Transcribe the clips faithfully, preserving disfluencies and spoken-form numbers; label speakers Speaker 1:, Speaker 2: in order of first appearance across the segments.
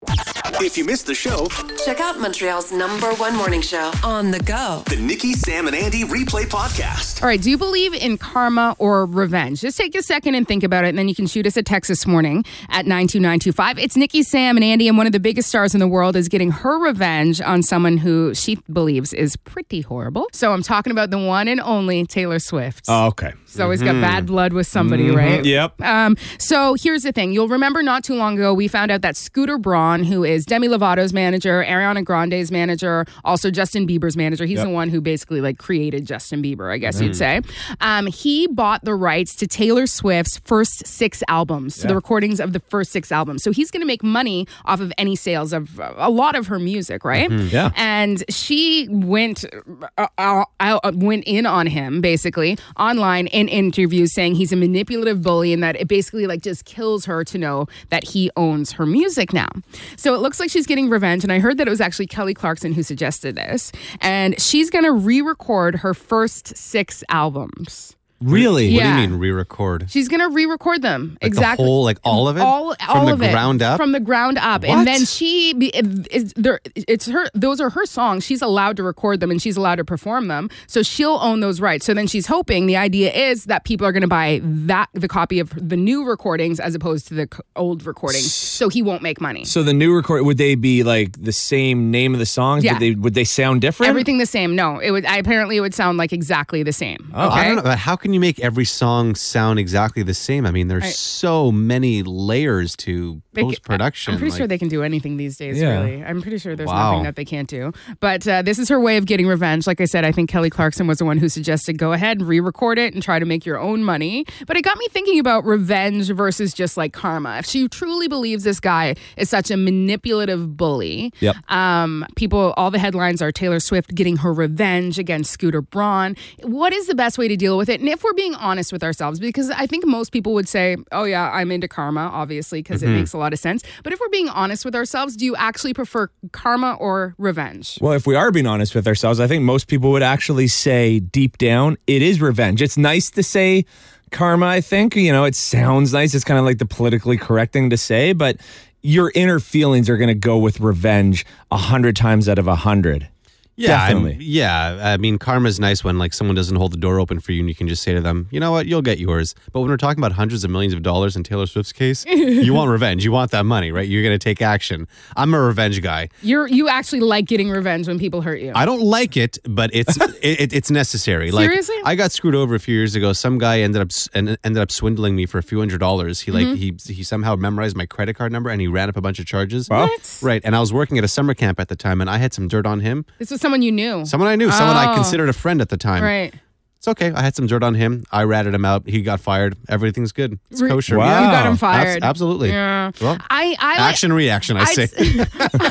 Speaker 1: If you missed the show,
Speaker 2: check out Montreal's number one morning show on the go.
Speaker 1: The Nikki, Sam, and Andy Replay Podcast.
Speaker 3: All right, do you believe in karma or revenge? Just take a second and think about it, and then you can shoot us a text this morning at nine two nine two five. It's Nikki, Sam, and Andy, and one of the biggest stars in the world is getting her revenge on someone who she believes is pretty horrible. So I'm talking about the one and only Taylor Swift.
Speaker 4: Oh, okay.
Speaker 3: She's always got bad blood with somebody,
Speaker 4: Mhm.
Speaker 3: right?
Speaker 4: Yep.
Speaker 3: Um, so here's the thing. You'll remember not too long ago, we found out that Scooter Braun, who is Demi Lovato's manager, Ariana Grande's manager, also Justin Bieber's manager. He's
Speaker 4: Yep.
Speaker 3: the one who basically like created Justin Bieber, I guess you'd say. Um, he bought the rights to Taylor Swift's first six albums, so the
Speaker 4: Yeah.
Speaker 3: recordings of the first six albums. So he's going to make money off of any sales of uh, a lot of her music, right?
Speaker 4: Yeah.
Speaker 3: And she went uh, uh, uh, went in on him basically online in interviews, saying he's a manipulative bully and that it basically like just kills her to know that he owns her music now. So it looks like she's getting revenge, and I heard that it was actually Kelly Clarkson who suggested this, and she's going to re-record her first six albums.
Speaker 4: Really?
Speaker 3: Yeah.
Speaker 5: What do you mean re-record?
Speaker 3: She's going to re-record them.
Speaker 5: Like
Speaker 3: exactly.
Speaker 5: the whole, like all of it?
Speaker 3: All,
Speaker 5: From
Speaker 3: all
Speaker 5: the
Speaker 3: of it.
Speaker 5: ground up?
Speaker 3: From the ground up.
Speaker 5: What?
Speaker 3: And then she, be- is there, it's her, those are her songs. She's allowed to record them and she's allowed to perform them. So she'll own those rights. So then she's hoping, the idea is that people are going to buy that, the copy of the new recordings as opposed to the c- old recordings. So he won't make money.
Speaker 4: So the new record, would they be like the same name of the songs?
Speaker 3: Yeah.
Speaker 4: Would they, would they sound different?
Speaker 3: Everything the same. No, it would, I, apparently it would sound like exactly the same.
Speaker 5: Oh,
Speaker 3: okay?
Speaker 5: I don't know. But how can you make every song sound exactly the same? I mean, there's
Speaker 3: Right.
Speaker 5: so many layers to
Speaker 3: They c-
Speaker 5: post-production.
Speaker 3: I'm pretty
Speaker 5: like-
Speaker 3: sure they can do anything these days,
Speaker 4: Yeah.
Speaker 3: really. I'm pretty sure there's
Speaker 5: Wow.
Speaker 3: nothing that they can't do. But uh, this is her way of getting revenge. Like I said, I think Kelly Clarkson was the one who suggested go ahead and re-record it and try to make your own money. But it got me thinking about revenge versus just like karma. If she truly believes this guy is such a manipulative bully,
Speaker 4: Yep.
Speaker 3: um, people, all the headlines are Taylor Swift getting her revenge against Scooter Braun. What is the best way to deal with it? And if we're being honest with ourselves, because I think most people would say, oh yeah, I'm into karma, obviously, because it makes a lot of sense. But if we're being honest with ourselves, do you actually prefer karma or revenge?
Speaker 4: Well, if we are being honest with ourselves, I think most people would actually say deep down, it is revenge. It's nice to say karma, I think. You know, it sounds nice. It's kind of like the politically correct thing to say, but your inner feelings are going to go with revenge a hundred times out of a hundred.
Speaker 5: Yeah, I'm-
Speaker 4: Definitely.
Speaker 5: yeah. I mean, karma's nice when like someone doesn't hold the door open for you and you can just say to them, you know what, you'll get yours. But when we're talking about hundreds of millions of dollars in Taylor Swift's case, you want revenge. You want that money, right? You're going to take action. I'm a revenge guy.
Speaker 3: You're you actually like getting revenge when people hurt you.
Speaker 5: I don't like it, but it's it, it's necessary. Like,
Speaker 3: Seriously?
Speaker 5: I got screwed over a few years ago. Some guy ended up s- en- ended up swindling me for a few hundred dollars. He like
Speaker 3: Mm-hmm.
Speaker 5: he he somehow memorized my credit card number and he ran up a bunch of charges.
Speaker 4: Wow.
Speaker 3: What?
Speaker 5: Right, and I was working at a summer camp at the time, and I had some dirt on him.
Speaker 3: This was someone you knew.
Speaker 5: Someone I knew, someone I
Speaker 3: Oh.
Speaker 5: considered a friend at the time.
Speaker 3: Right.
Speaker 5: It's okay. I had some dirt on him. I ratted him out. He got fired. Everything's good. It's
Speaker 3: Re-
Speaker 5: kosher.
Speaker 4: Wow.
Speaker 3: You got him
Speaker 5: Abs-
Speaker 3: fired.
Speaker 5: absolutely.
Speaker 3: Yeah.
Speaker 5: Well,
Speaker 3: I, I like,
Speaker 5: action reaction, I
Speaker 3: I'd
Speaker 5: say.
Speaker 3: s-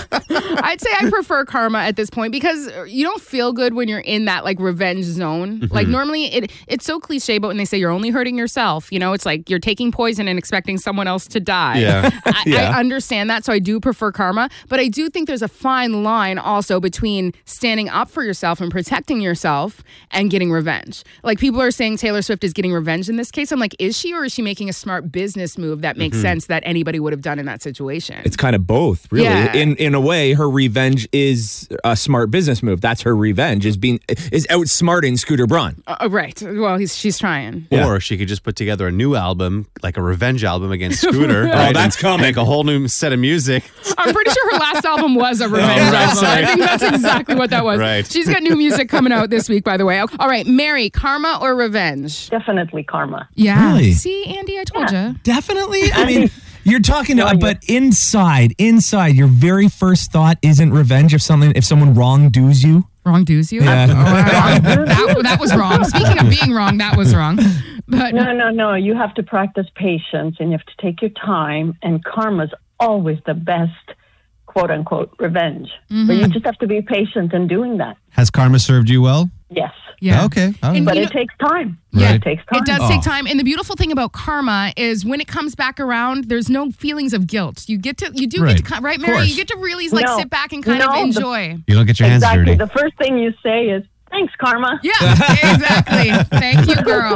Speaker 3: I'd say I prefer karma at this point because you don't feel good when you're in that like revenge zone.
Speaker 5: Mm-hmm.
Speaker 3: Like normally it it's so cliche, but when they say you're only hurting yourself, you know, it's like you're taking poison and expecting someone else to die.
Speaker 5: Yeah.
Speaker 3: I,
Speaker 4: Yeah.
Speaker 3: I understand that, so I do prefer karma, but I do think there's a fine line also between standing up for yourself and protecting yourself and getting revenge. Like people are saying Taylor Swift is getting revenge in this case. I'm like, is she, or is she making a smart business move that makes sense that anybody would have done in that situation?
Speaker 4: It's kind of both, really.
Speaker 3: Yeah.
Speaker 4: In in a way, her revenge is a smart business move. That's her revenge, is being is outsmarting Scooter Braun.
Speaker 3: Uh, right. Well, he's she's trying.
Speaker 4: Yeah.
Speaker 5: Or she could just put together a new album, like a revenge album against Scooter. right,
Speaker 4: Oh, that's
Speaker 5: and
Speaker 4: coming.
Speaker 5: Make a whole new set of music.
Speaker 3: I'm pretty sure her last album was a revenge
Speaker 5: Oh, right,
Speaker 3: album.
Speaker 5: sorry.
Speaker 3: I think that's exactly what that was.
Speaker 5: Right.
Speaker 3: She's got new music coming out this week, by the way. All right, Mary, karma or revenge?
Speaker 6: Definitely karma.
Speaker 3: Yeah.
Speaker 7: Really?
Speaker 3: See, Andy, I told you.
Speaker 7: Definitely. I mean, you're talking to, but inside, inside, your very first thought isn't revenge if something, if someone wrongdoes you.
Speaker 3: Wrong do's you?
Speaker 7: Yeah.
Speaker 3: Oh, wow. that, that was wrong. Speaking of being wrong, that was wrong. But
Speaker 6: No, no, no. You have to practice patience and you have to take your time, and karma's always the best, quote unquote, revenge. But you just have to be patient in doing that.
Speaker 7: Has karma served you well?
Speaker 6: Yes.
Speaker 3: yeah.
Speaker 7: Okay. All right.
Speaker 3: And
Speaker 6: But
Speaker 3: you
Speaker 6: it
Speaker 3: know-
Speaker 6: takes time.
Speaker 3: Yeah.
Speaker 6: It takes time.
Speaker 3: It does
Speaker 7: Oh.
Speaker 3: take time. And the beautiful thing about karma is when it comes back around, there's no feelings of guilt. You get to, you do
Speaker 7: Right.
Speaker 3: get to, right, Mary?
Speaker 7: course.
Speaker 3: You get to really like
Speaker 6: No.
Speaker 3: sit back and kind
Speaker 6: No,
Speaker 3: of
Speaker 6: the-
Speaker 3: enjoy.
Speaker 7: You don't get your hands
Speaker 6: Exactly.
Speaker 7: dirty.
Speaker 6: The first thing you say is, Thanks, Karma.
Speaker 3: Yeah, exactly. Thank you, girl.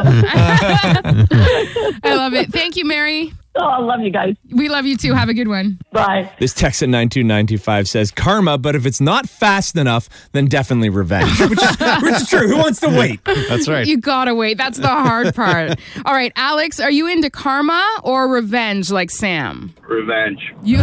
Speaker 3: I love it. Thank you, Mary.
Speaker 6: Oh, I love you guys.
Speaker 3: We love you too. Have a good one.
Speaker 6: Bye.
Speaker 4: This text at nine two nine two five says karma, but if it's not fast enough, then definitely revenge. Which is, which is true. Who wants to wait?
Speaker 5: That's right.
Speaker 3: You gotta wait. That's the hard part. All right, Alex, are you into karma or revenge like Sam?
Speaker 8: Revenge.
Speaker 3: You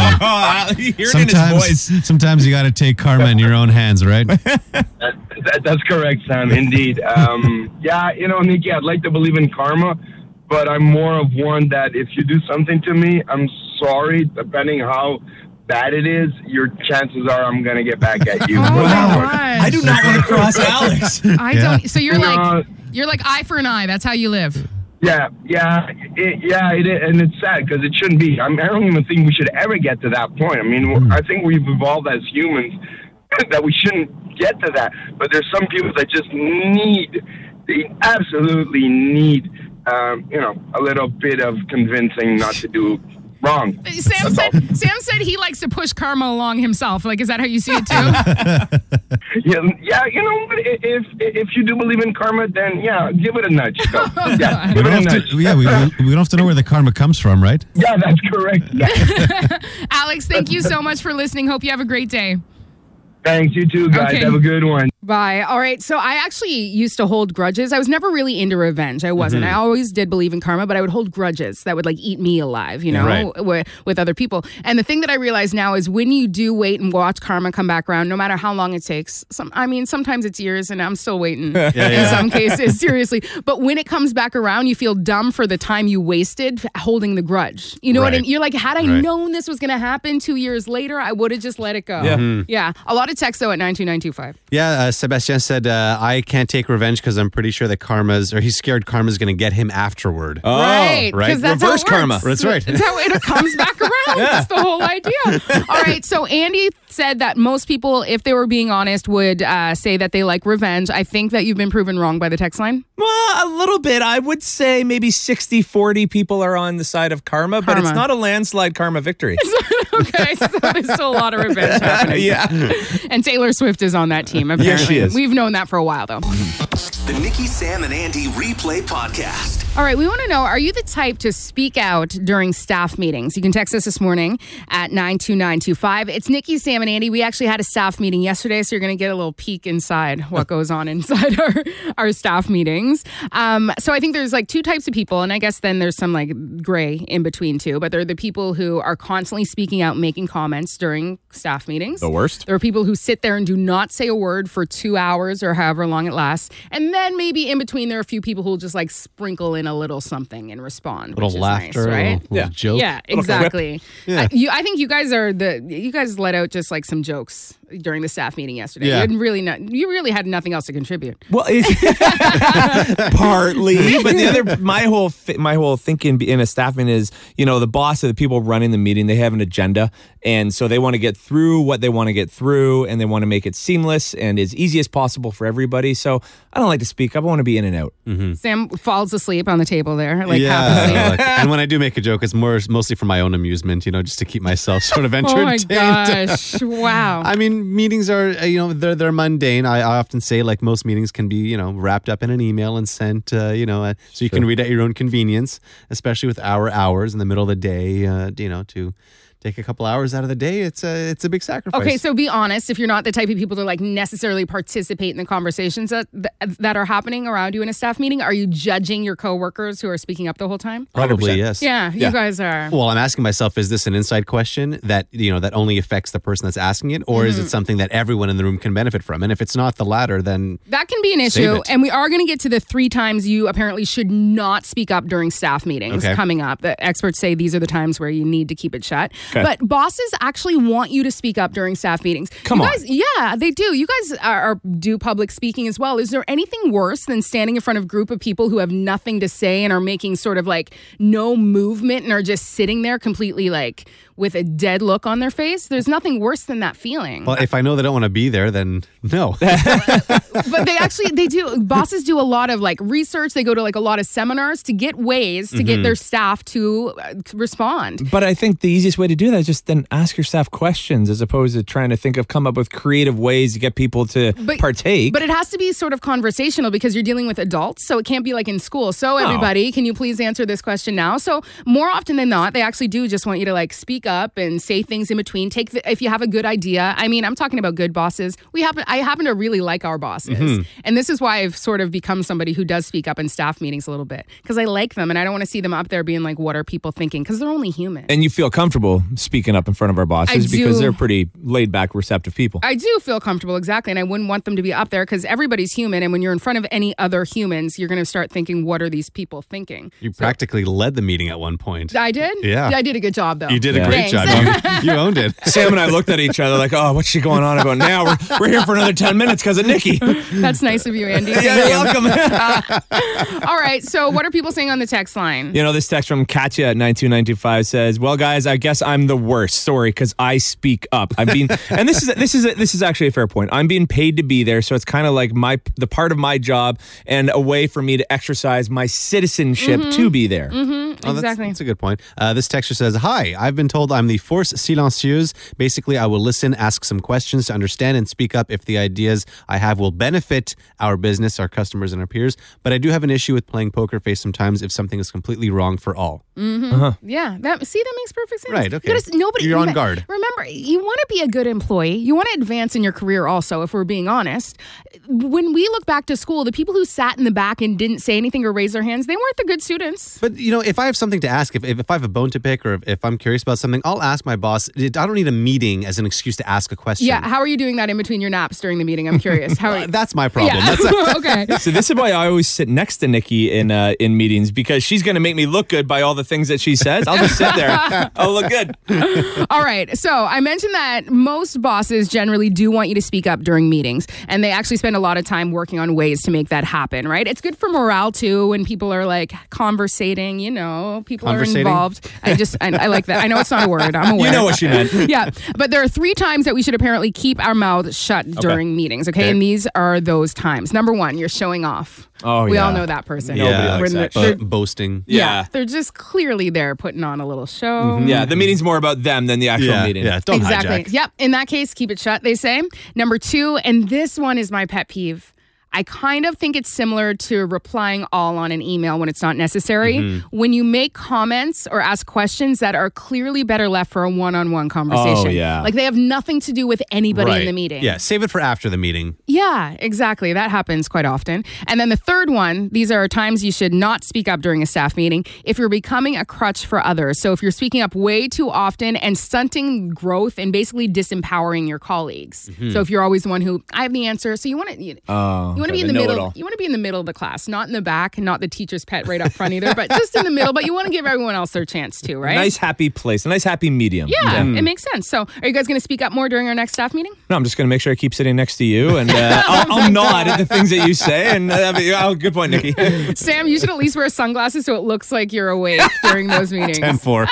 Speaker 4: Oh, you hear it in his voice.
Speaker 5: Sometimes, sometimes you got to take karma in your own hands, right?
Speaker 8: That, that, that's correct, Sam. Indeed. Um, yeah, you know, Nikki, I'd like to believe in karma, but I'm more of one that if you do something to me, I'm sorry. Depending how bad it is, your chances are I'm gonna get back at you.
Speaker 3: Oh my
Speaker 4: Wow.
Speaker 3: gosh.
Speaker 4: I do not want to cross Alex.
Speaker 3: I
Speaker 5: Yeah.
Speaker 3: don't. So you're
Speaker 8: No.
Speaker 3: like you're like eye for an eye. That's how you live.
Speaker 8: Yeah, yeah, it, yeah, it is, and it's sad because it shouldn't be. I mean, I don't even think we should ever get to that point. I mean, I think we've evolved as humans that we shouldn't get to that. But there's some people that just need, they absolutely need, um, you know, a little bit of convincing not to do wrong.
Speaker 3: Sam
Speaker 8: That's all.
Speaker 3: said Sam said he likes to push karma along himself. Like, is that how you see it too?
Speaker 8: Yeah, yeah, you know, but i- if if you do believe in karma, then yeah, give it a nudge. So, yeah,
Speaker 5: We
Speaker 8: give it
Speaker 5: don't
Speaker 8: a
Speaker 5: have
Speaker 8: nudge.
Speaker 5: to, yeah, we, we don't have to know where the karma comes from, right?
Speaker 8: Yeah, that's correct. Yeah.
Speaker 3: Alex, thank you so much for listening. Hope you have a great day.
Speaker 8: Thanks, you too, guys.
Speaker 3: Okay.
Speaker 8: Have a good one.
Speaker 3: Bye. All right. So I actually used to hold grudges. I was never really into revenge. I wasn't.
Speaker 5: Mm-hmm.
Speaker 3: I always did believe in karma, but I would hold grudges that would like eat me alive, you know,
Speaker 5: Right.
Speaker 3: with, with other people. And the thing that I realize now is when you do wait and watch karma come back around, no matter how long it takes, some, I mean, sometimes it's years and I'm still waiting in
Speaker 5: yeah.
Speaker 3: some cases, seriously. But when it comes back around, you feel dumb for the time you wasted holding the grudge. You know what I
Speaker 5: Right.
Speaker 3: mean? You're like, had I
Speaker 5: Right.
Speaker 3: known this was going to happen two years later, I would have just let it go.
Speaker 4: Yeah.
Speaker 5: Mm-hmm.
Speaker 3: Yeah. A lot of text though at nine two nine two five.
Speaker 5: Yeah, uh, Sebastian said, uh, I can't take revenge because I'm pretty sure that karma's, or he's scared karma's going to get him afterward.
Speaker 4: Oh,
Speaker 3: Right,
Speaker 5: right.
Speaker 3: because that's
Speaker 4: Reverse
Speaker 3: how it
Speaker 4: karma.
Speaker 3: works.
Speaker 5: That's right.
Speaker 3: That's how it comes back around. That's the whole idea. All right, so Andy said that most people, if they were being honest, would uh, say that they like revenge. I think that you've been proven wrong by the text line.
Speaker 4: Well, a little bit. I would say maybe sixty forty people are on the side of karma, but it's
Speaker 3: Karma.
Speaker 4: not a landslide karma victory.
Speaker 3: Okay, so there's still a lot of revenge happening.
Speaker 4: yeah.
Speaker 3: And Taylor Swift is on that team, apparently.
Speaker 4: Yes, she is.
Speaker 3: We've known that for a while, though.
Speaker 1: The Nikki, Sam, and Andy Replay Podcast.
Speaker 3: All right, we want to know, are you the type to speak out during staff meetings? You can text us this morning at nine two nine two five. It's Nikki, Sam, and Andy. We actually had a staff meeting yesterday, so you're going to get a little peek inside what goes on inside our, our staff meetings. Um, so I think there's like two types of people, and I guess then there's some like gray in between too, but they're the people who are constantly speaking out, making comments during staff meetings.
Speaker 4: The worst.
Speaker 3: There are people who sit there and do not say a word for two hours or however long it lasts. And then maybe in between, there are a few people who will just like sprinkle in a little something and respond.
Speaker 5: A little
Speaker 3: which is
Speaker 5: laughter,
Speaker 3: nice, right?
Speaker 5: a little, little
Speaker 4: Yeah.
Speaker 5: joke.
Speaker 3: Yeah,
Speaker 4: Little
Speaker 3: exactly.
Speaker 5: Yeah.
Speaker 3: I, you, I think you guys are the. You guys let out just like some jokes during the staff meeting yesterday.
Speaker 5: Yeah.
Speaker 3: You didn't really. Not, you really had nothing else to contribute.
Speaker 4: Well, it, partly, but the other, my whole, fi- my whole thinking in a staff meeting is, you know, the boss or the people running the meeting, they have an agenda, and so they want to get through what they want to get through, and they want to make it seamless and as easy as possible for everybody. So I don't like to speak up. I want to be in and out.
Speaker 3: Sam falls asleep on the table there, like
Speaker 5: yeah.
Speaker 3: half asleep.
Speaker 5: like- and when I do make a joke, it's more mostly for my own amusement, you know, just to keep myself sort of
Speaker 3: Oh
Speaker 5: entertained.
Speaker 3: my gosh! Wow.
Speaker 5: I mean, meetings are, uh, you know, they're they're mundane. I, I often say, like, most meetings can be, you know, wrapped up in an email and sent, uh, you know, uh, so you can read at your own convenience, especially with our hours in the middle of the day, uh, you know, to take a couple hours out of the day. It's a, it's a big sacrifice.
Speaker 3: Okay, so be honest. If you're not the type of people to like necessarily participate in the conversations that that are happening around you in a staff meeting, are you judging your coworkers who are speaking up the whole time?
Speaker 5: Probably,
Speaker 4: one hundred percent.
Speaker 5: yes.
Speaker 3: Yeah, you
Speaker 4: Yeah.
Speaker 3: guys are.
Speaker 5: Well, I'm asking myself, is this an inside question that, you know, that only affects the person that's asking it, or
Speaker 3: Mm-hmm.
Speaker 5: is it something that everyone in the room can benefit from? And if it's not the latter, then
Speaker 3: That can be an
Speaker 5: Save
Speaker 3: issue.
Speaker 5: it.
Speaker 3: And we are going to get to the three times you apparently should not speak up during staff meetings
Speaker 5: Okay.
Speaker 3: coming up. The experts say these are the times where you need to keep it shut.
Speaker 4: Okay.
Speaker 3: But bosses actually want you to speak up during staff meetings.
Speaker 4: Come
Speaker 3: you
Speaker 4: on.
Speaker 3: guys, yeah, they do. You guys are, are do public speaking as well. Is there anything worse than standing in front of a group of people who have nothing to say and are making sort of like no movement and are just sitting there completely like with a dead look on their face, there's nothing worse than that feeling.
Speaker 5: Well, if I know they don't want to be there, then no.
Speaker 3: But they actually, they do, bosses do a lot of like research. They go to like a lot of seminars to get ways to get their staff to uh, respond.
Speaker 4: But I think the easiest way to do that is just then ask your staff questions as opposed to trying to think of come up with creative ways to get people to
Speaker 3: But,
Speaker 4: partake.
Speaker 3: But it has to be sort of conversational because you're dealing with adults. So it can't be like in school. So everybody, can you please answer this question now? So more often than not, they actually do just want you to like speak up and say things in between. Take the, if you have a good idea. I mean, I'm talking about good bosses. We happen, I happen to really like our bosses. Mm-hmm. And this is why I've sort of become somebody who does speak up in staff meetings a little bit because I like them and I don't want to see them up there being like, what are people thinking? Because they're only human.
Speaker 4: And you feel comfortable speaking up in front of our bosses because they're pretty laid back, receptive people.
Speaker 3: I do feel comfortable, exactly. And I wouldn't want them to be up there because everybody's human. And when you're in front of any other humans, you're going to start thinking, what are these people thinking?
Speaker 5: You so, practically led the meeting at one point.
Speaker 3: I did?
Speaker 5: Yeah.
Speaker 3: I did a good job, though.
Speaker 5: You did
Speaker 4: yeah.
Speaker 5: a great
Speaker 3: Thanks.
Speaker 5: job. You, you owned it.
Speaker 4: Sam and I looked at each other like, oh, what's she going on about now? We're, we're here for another ten minutes because of Nikki.
Speaker 3: That's nice of you, Andy.
Speaker 4: Yeah, you're welcome.
Speaker 3: uh, all right. So what are people saying on the text line?
Speaker 4: You know, this text from Katya at nine two nine two five says, well, guys, I guess I'm the worst. Sorry, because I speak up. I'm being, and this is this is this is actually a fair point. I'm being paid to be there, so it's kind of like my the part of my job and a way for me to exercise my citizenship
Speaker 3: mm-hmm.
Speaker 4: to be there.
Speaker 3: Mm-hmm.
Speaker 5: Oh,
Speaker 3: exactly.
Speaker 5: That's, that's a good point. Uh, this texter says, hi, I've been told I'm the force silencieuse. Basically, I will listen, ask some questions to understand and speak up if the ideas I have will benefit our business, our customers, and our peers. But I do have an issue with playing poker face sometimes if something is completely wrong for all.
Speaker 3: Mm-hmm.
Speaker 4: Uh-huh.
Speaker 3: Yeah. That, see, that makes perfect sense.
Speaker 5: Right, okay.
Speaker 3: You gotta, nobody,
Speaker 5: You're on
Speaker 3: you,
Speaker 5: guard.
Speaker 3: Remember, you want to be a good employee. You want to advance in your career also, if we're being honest. When we look back to school, the people who sat in the back and didn't say anything or raise their hands, they weren't the good students.
Speaker 5: But, you know, if I have something to ask, if, if, if I have a bone to pick or if, if I'm curious about something, I'll ask my boss. I don't need a meeting as an excuse to ask a question.
Speaker 3: Yeah, how are you doing that in between your naps during the meeting? I'm curious. How are you?
Speaker 5: That's my problem.
Speaker 3: Yeah.
Speaker 5: That's
Speaker 3: okay.
Speaker 4: So this is why I always sit next to Nikki in uh, in meetings because she's going to make me look good by all the things that she says. I'll just sit there. I'll look good.
Speaker 3: All right. So I mentioned that most bosses generally do want you to speak up during meetings, and they actually spend a lot of time working on ways to make that happen, right? It's good for morale, too, when people are like conversating, you know, people are involved. I just, I, I like that. I know it's not a word. I'm aware.
Speaker 4: You know what she meant.
Speaker 3: Yeah. But there are three times that we should apparently keep our mouths shut during meetings, okay?
Speaker 5: Okay.
Speaker 3: And these are those times. Number one, you're showing off.
Speaker 4: Oh,
Speaker 3: we
Speaker 4: yeah.
Speaker 3: all know that person.
Speaker 4: Nobody
Speaker 5: Yeah,
Speaker 4: likes
Speaker 3: When
Speaker 4: that.
Speaker 3: they're-
Speaker 5: Bo- boasting.
Speaker 3: Yeah.
Speaker 4: Yeah.
Speaker 3: They're just clearly there putting on a little show.
Speaker 5: Mm-hmm.
Speaker 4: Yeah, the meeting's more about them than the actual
Speaker 5: Yeah,
Speaker 4: meeting.
Speaker 5: yeah. Don't
Speaker 3: Exactly.
Speaker 5: hijack.
Speaker 3: Yep. In that case, keep it shut, they say. Number two, and this one is my pet peeve. I kind of think it's similar to replying all on an email when it's not necessary.
Speaker 5: Mm-hmm.
Speaker 3: When you make comments or ask questions that are clearly better left for a one-on-one conversation.
Speaker 4: Oh, yeah.
Speaker 3: Like they have nothing to do with anybody in the meeting.
Speaker 5: Yeah, save it for after the meeting.
Speaker 3: Yeah, exactly. That happens quite often. And then the third one, these are times you should not speak up during a staff meeting if you're becoming a crutch for others. So if you're speaking up way too often and stunting growth and basically disempowering your colleagues.
Speaker 5: Mm-hmm.
Speaker 3: So if you're always the one who, I have the answer. So you want to you,
Speaker 4: Oh,
Speaker 3: you want to
Speaker 4: okay,
Speaker 3: be in
Speaker 4: the
Speaker 3: the middle.
Speaker 4: know-it-all.
Speaker 3: You want to be in the middle of the class, not in the back, and not the teacher's pet right up front either, but just in the middle. But you want to give everyone else their chance too, right?
Speaker 4: Nice happy place, a nice happy medium.
Speaker 3: Yeah, it makes sense. So are you guys going to speak up more during our next staff meeting?
Speaker 4: No, I'm just going to make sure I keep sitting next to you and uh, I'll, I'll nod at the things that you say. And uh, oh, good point, Nikki.
Speaker 3: Sam, you should at least wear sunglasses so it looks like you're awake during those meetings.
Speaker 5: ten four.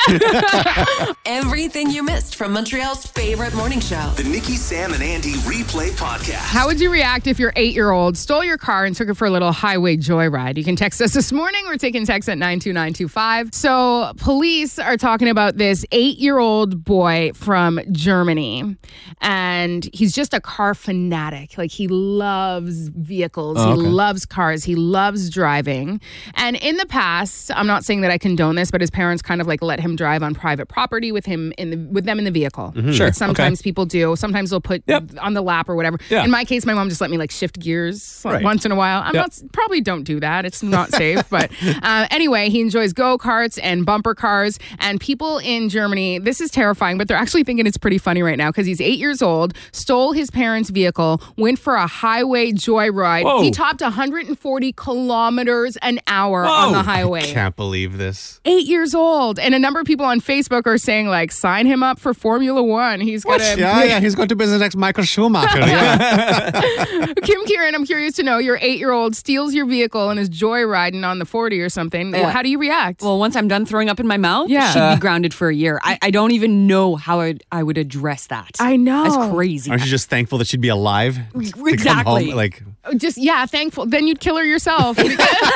Speaker 2: Everything you missed from Montreal's favorite morning show.
Speaker 1: The Nikki, Sam, and Andy Replay Podcast.
Speaker 3: How would you react if your eight-year-old stole your car and took it for a little highway joyride? You can text us this morning. We're taking text at nine two nine two five. So police are talking about this eight-year-old boy from Germany, and he's just a car fanatic. Like, he loves vehicles.
Speaker 4: Oh,
Speaker 3: he
Speaker 4: okay.
Speaker 3: loves cars. He loves driving. And in the past, I'm not saying that I condone this, but his parents kind of like let him drive on private property with him in the with them in the vehicle.
Speaker 4: Sure,
Speaker 3: Which sometimes
Speaker 4: okay.
Speaker 3: people do. Sometimes they'll put
Speaker 4: Yep.
Speaker 3: on the lap or whatever.
Speaker 4: Yeah.
Speaker 3: In my case, my mom just let me like shift gears like,
Speaker 4: Right.
Speaker 3: once in a while. I'm
Speaker 4: Yep.
Speaker 3: not probably don't do that. It's not safe. But uh, anyway, he enjoys go-karts and bumper cars. And people in Germany, this is terrifying, but they're actually thinking it's pretty funny right now because he's eight years old, stole his parents' vehicle, went for a highway joyride.
Speaker 4: Whoa.
Speaker 3: He topped one hundred forty kilometers an hour on
Speaker 4: Whoa.
Speaker 3: the highway.
Speaker 5: Can't believe this.
Speaker 3: Eight years old. And a number of people on Facebook are saying, like, sign him up for Formula One. He's going to...
Speaker 5: Yeah, yeah, he's going to be the next Michael Schumacher. Yeah.
Speaker 3: Kim Kieran, I'm curious. curious to know, your eight-year-old steals your vehicle and is joyriding on the forty or something.
Speaker 9: Yeah.
Speaker 3: How do you react?
Speaker 9: Well, once I'm done throwing up in my mouth,
Speaker 3: Yeah.
Speaker 9: she'd be grounded for a year. I, I don't even know how I'd, I would address that.
Speaker 3: I know.
Speaker 9: That's crazy.
Speaker 5: Aren't you just thankful that she'd be alive? To come
Speaker 9: Exactly.
Speaker 5: home, like,
Speaker 3: Just, yeah, thankful. Then you'd kill her yourself.
Speaker 9: There,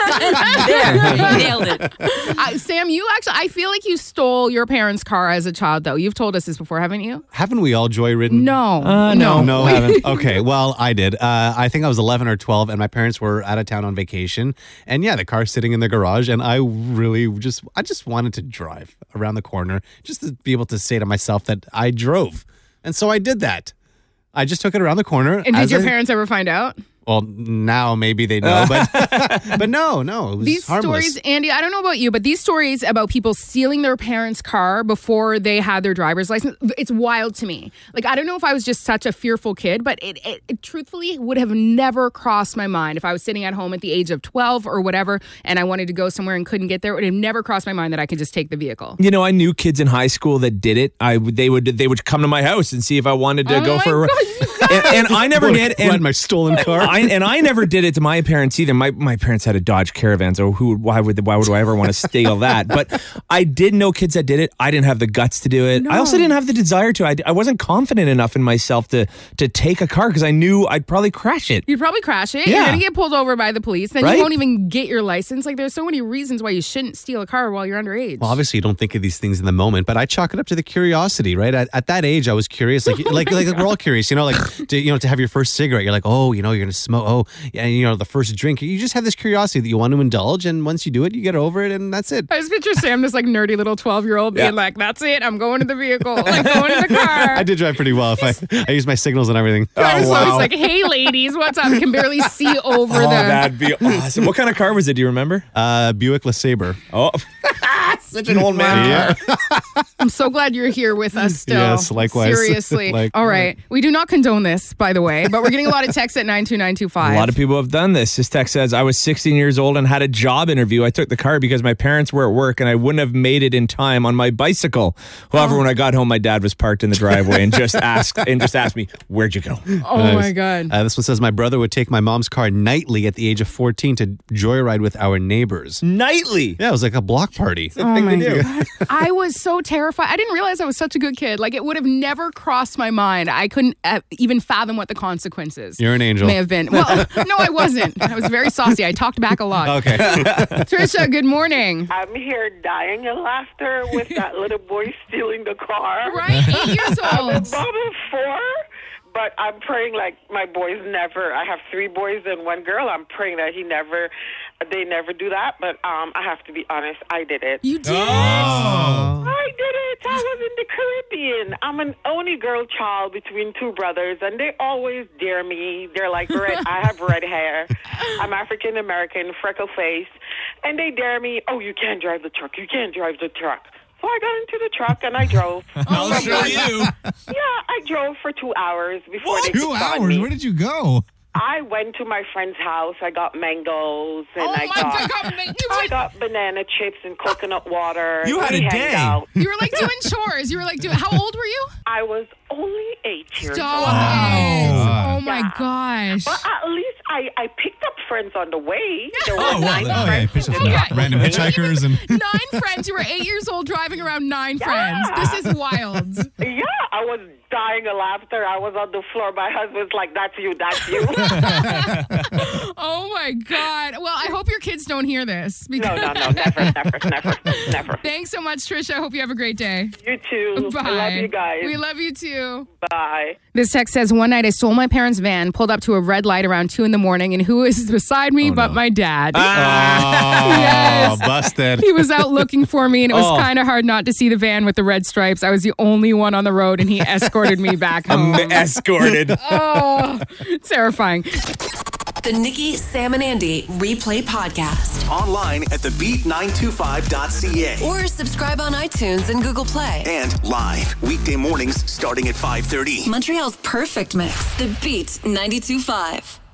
Speaker 9: you nailed it.
Speaker 3: uh, Sam, you actually, I feel like you stole your parents' car as a child, though. You've told us this before, haven't you?
Speaker 5: haven't we all joy-ridden?
Speaker 3: No.
Speaker 4: Uh, no.
Speaker 5: No, I haven't. Okay, well, I did. Uh, I think I was eleven or twelve, and my parents were out of town on vacation. And yeah, the car's sitting in the garage, and I really just, I just wanted to drive around the corner just to be able to say to myself that I drove. And so I did that. I just took it around the corner.
Speaker 3: And did
Speaker 5: as
Speaker 3: your
Speaker 5: I-
Speaker 3: parents ever find out?
Speaker 5: Well, now maybe they know, but but no, no, it was
Speaker 3: These
Speaker 5: harmless.
Speaker 3: stories, Andy, I don't know about you, but these stories about people stealing their parents' car before they had their driver's license, it's wild to me. Like, I don't know if I was just such a fearful kid, but it, it, it truthfully would have never crossed my mind if I was sitting at home at the age of twelve or whatever, and I wanted to go somewhere and couldn't get there. It would have never crossed my mind that I could just take the vehicle.
Speaker 4: You know, I knew kids in high school that did it. I would- they would they would come to my house and see if I wanted to
Speaker 3: Oh
Speaker 4: go
Speaker 3: my
Speaker 4: for a
Speaker 3: God, you guys.
Speaker 4: and, and I never did.
Speaker 5: Ride
Speaker 4: And
Speaker 5: my stolen car.
Speaker 4: I, and I never did it to my parents either. My my parents had a Dodge Caravan, so who why would why would I ever want to steal that? But I did know kids that did it. I didn't have the guts to do it. I also didn't have the desire to. I, I wasn't confident enough in myself to to take a car because I knew I'd probably crash it.
Speaker 3: You'd probably crash it.
Speaker 4: Yeah.
Speaker 3: You're going to get pulled over by the police. Then
Speaker 4: Right?
Speaker 3: you won't even get your license. Like, there's so many reasons why you shouldn't steal a car while you're underage.
Speaker 5: Well, obviously, you don't think of these things in the moment, but I chalk it up to the curiosity, right? At, at that age, I was curious, like, like, like, we're all curious, you know, like, to, you know, to have your first cigarette, you're like, oh, you know, you're gonna smoke, oh, and you know, the first drink, you just have this curiosity that you want to indulge, and once you do it, you get over it, and that's it.
Speaker 3: I just picture Sam, this like nerdy little twelve-year-old, being
Speaker 4: Yeah.
Speaker 3: like, "That's it, I'm going to the vehicle, like going to the car."
Speaker 5: I did drive pretty well. If I, I used my signals and everything.
Speaker 3: I was
Speaker 4: Oh,
Speaker 3: always
Speaker 4: wow.
Speaker 3: like, "Hey, ladies, what's up?" I can barely see over
Speaker 4: Oh,
Speaker 3: the.
Speaker 4: that'd be awesome. What kind of car was it? Do you remember?
Speaker 5: Uh, Buick LeSabre.
Speaker 4: Oh, such an old man.
Speaker 5: Yeah.
Speaker 3: I'm so glad you're here with us still.
Speaker 5: Yes, likewise.
Speaker 3: Seriously.
Speaker 5: Like-
Speaker 3: All right. We do not condone this, by the way, but we're getting a lot of texts at nine two nine two five.
Speaker 4: A lot of people have done this. This text says, I was sixteen years old and had a job interview. I took the car because my parents were at work and I wouldn't have made it in time on my bicycle. However, when I got home, my dad was parked in the driveway and just asked and just asked me, where'd you go?
Speaker 3: Oh,
Speaker 5: Nice.
Speaker 3: my God.
Speaker 5: Uh, this one says, my brother would take my mom's car nightly at the age of fourteen to joyride with our neighbors.
Speaker 4: Nightly.
Speaker 5: Yeah, it was like a block party.
Speaker 3: Oh my
Speaker 4: do.
Speaker 3: God. I was so terrified. I didn't realize I was such a good kid. Like, it would have never crossed my mind. I couldn't uh, even fathom what the consequences
Speaker 5: You're an angel.
Speaker 3: may have been. Well, no, I wasn't. I was very saucy. I talked back a lot.
Speaker 5: Okay.
Speaker 3: Trisha, good morning.
Speaker 10: I'm here dying of laughter with that little boy stealing the car.
Speaker 3: Right? Eight years
Speaker 10: I'm
Speaker 3: old.
Speaker 10: about four, but I'm praying like my boys never. I have three boys and one girl. I'm praying that he never, they never do that. But um, I have to be honest, I did it.
Speaker 3: You did?
Speaker 10: I did it. I was in the Caribbean. I'm an only girl child between two brothers, and they always dare me. They're like, red. I have red hair. I'm African American, freckle face, and they dare me. Oh, you can't drive the truck. You can't drive the truck. So I got into the truck and I drove.
Speaker 7: I'll show you.
Speaker 10: Yeah, I drove for two hours before
Speaker 7: What?
Speaker 10: they
Speaker 7: Two
Speaker 10: kicked on
Speaker 7: hours?
Speaker 10: me.
Speaker 7: Where did you go?
Speaker 10: I went to my friend's house. I got mangoes and
Speaker 3: Oh
Speaker 10: I
Speaker 3: my
Speaker 10: got
Speaker 3: God. You
Speaker 10: I
Speaker 3: were,
Speaker 10: got banana chips and coconut water.
Speaker 7: You had
Speaker 10: We
Speaker 7: a
Speaker 10: hanged
Speaker 7: day.
Speaker 10: out.
Speaker 3: you were like doing chores. You were like doing, how old were you?
Speaker 10: I was only eight years
Speaker 3: Stop
Speaker 10: old.
Speaker 3: it. Oh my
Speaker 10: Yeah.
Speaker 3: gosh.
Speaker 10: But at least I, I picked up friends on the way. There were
Speaker 7: Oh, well,
Speaker 10: nine
Speaker 7: oh, yeah.
Speaker 10: friends.
Speaker 7: Picked up
Speaker 10: in
Speaker 7: some
Speaker 10: the
Speaker 3: Yeah.
Speaker 10: car.
Speaker 7: random hitchhikers and.
Speaker 3: Nine friends. You were eight years old driving around nine
Speaker 10: Yeah.
Speaker 3: friends. This is wild.
Speaker 10: Yeah, I was dying of laughter. I was on the floor. My husband's like, that's you, that's you.
Speaker 3: Oh my God. Well, I hope your kids don't hear this.
Speaker 10: no,
Speaker 3: Because
Speaker 10: no, no, never, never, never, never.
Speaker 3: Thanks so much, Trisha. I hope you have a great day.
Speaker 10: You too.
Speaker 3: Bye.
Speaker 10: I love you guys.
Speaker 3: We love you too.
Speaker 10: Bye.
Speaker 3: This text says, one night I stole my parents' van, pulled up to a red light around two in the morning, and who is beside me but my dad?
Speaker 5: Oh,
Speaker 3: Yes.
Speaker 5: busted.
Speaker 3: He was out looking for me, and it was
Speaker 4: Oh.
Speaker 3: kind of hard not to see the van with the red stripes. I was the only one on the road, and he escorted me back home.
Speaker 4: I'm escorted.
Speaker 3: Oh, terrifying.
Speaker 2: The Nikki, Sam, and Andy Replay Podcast.
Speaker 1: Online at the beat nine two five dot c a.
Speaker 2: Or subscribe on iTunes and Google Play.
Speaker 1: And live weekday mornings starting at five thirty.
Speaker 2: Montreal's perfect mix. The Beat ninety-two point five.